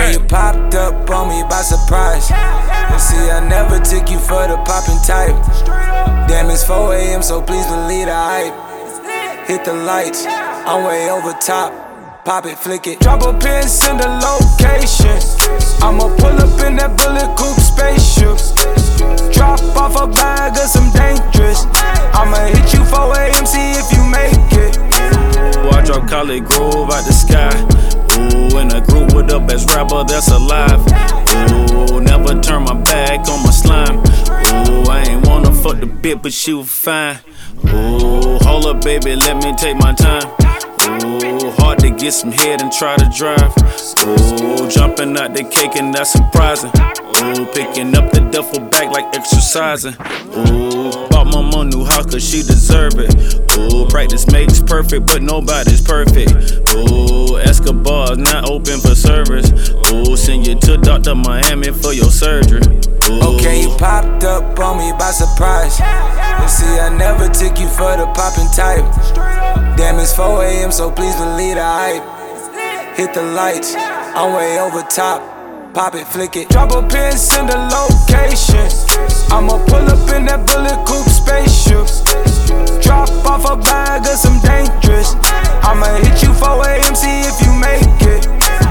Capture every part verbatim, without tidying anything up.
Okay, you popped up on me by surprise. And see, I never took you for the poppin' type. Damn, it's four A M, so please believe the hype. Hit the lights, I'm way over top. Pop it, flick it, drop a pin, send a location. I'ma pull up in that bullet coupe spaceship. Drop off a bag of some dangerous. I'ma hit you four A M, see if you make it. Boy, I drop College Grove out the sky. Ooh, in a group with the best rapper that's alive. Ooh, never turn my back on my slime. Ooh, I ain't wanna fuck the bitch, but she was fine. Ooh, hold up, baby, let me take my time. Ooh, hard to get some head and try to drive. Ooh, jumping out the cake and that's surprising. Ooh, picking up the duffel bag like exercising. Ooh, bought my mom new house cause she deserve it. Ooh, practice makes perfect, but nobody's perfect. Ooh, Escobar's not open for service. Ooh, send you to Doctor Miami for your surgery. Ooh. Okay, you popped up on me by surprise. And see, I never took you for the poppin' type. Damn, it's four A M, so please believe the hype. Hit the lights, I'm way over top. Pop it, flick it, drop a pin, send a location. I'ma pull up in that bullet coupe spaceship. Drop off a bag of some dangerous. I'ma hit you four A M, see if you make it.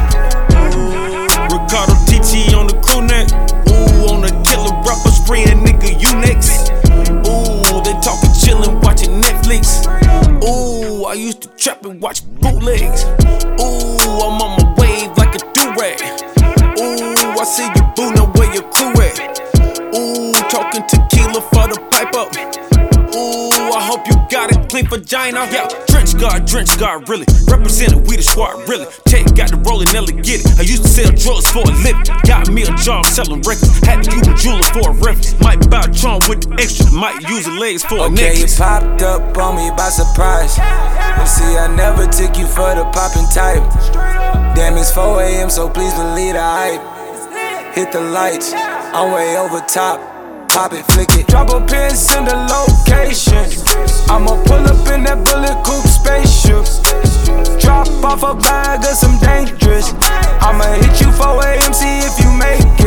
Ricardo T T on the crew neck. Ooh, on the killer rapper spraying nigga, you next. Ooh, they talking chillin', watching Netflix. Ooh, I used to trap and watch bootlegs. Ooh, I'm on my wave like a do-rag. Ooh, I see you boo, know where your crew at. Ooh, talking tequila for the pipe up. Ooh, I hope you got it, clean vagina. Yeah, trench guard, drench guard, really. Representing we the squad, really. Tech got the rollin', Nelly get it. I used to sell drugs for a living. Got me a job selling records. Had to use a jeweler for a reference. Might buy a charm with the extra. Might use the legs for a necklace. Okay, you popped up on me by surprise. And see, I never took you for the poppin' type. Damn, it's four A M, so please believe the hype. Hit the lights, I'm way over top. Pop it, flick it, drop a pin, send a location. I'ma pull up in that bullet coupe spaceship. Drop off a bag of some dangerous. I'ma hit you four A M, see if you make it.